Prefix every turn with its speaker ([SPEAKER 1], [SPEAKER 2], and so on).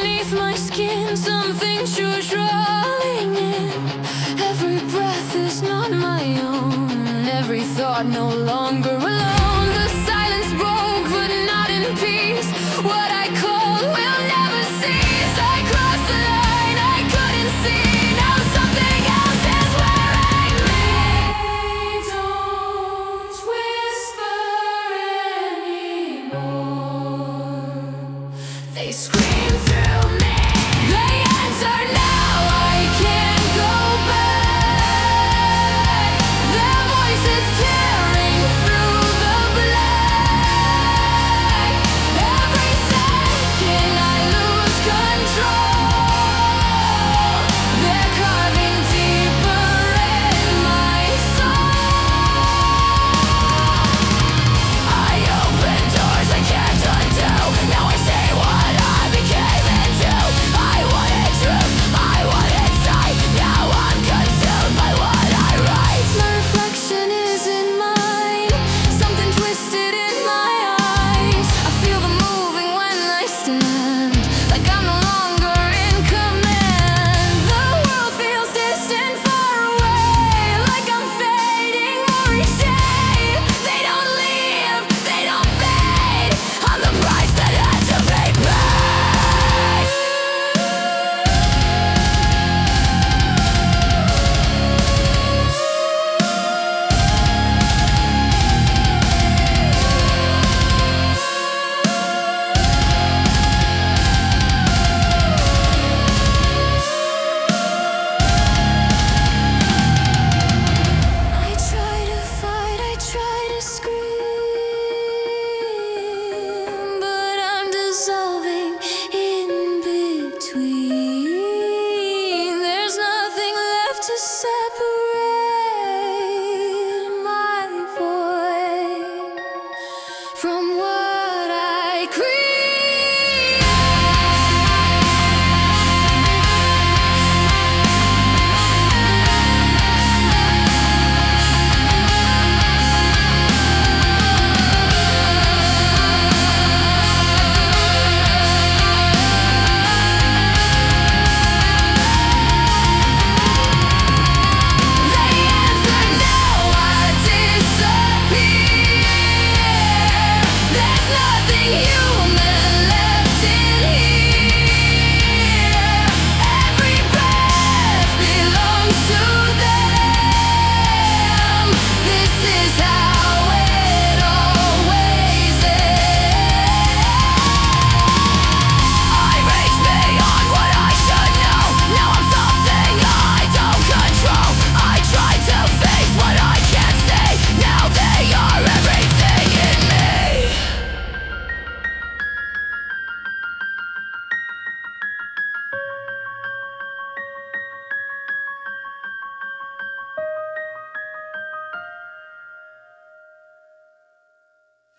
[SPEAKER 1] beneath my skin, something true's rolling in. Every breath is not my own, every thought no longer alone. The silence broke, but not in peace. What I called will never cease. I crossed the line I couldn't see. Now something else is wearing me. Don't whisper anymore. They scream through me. They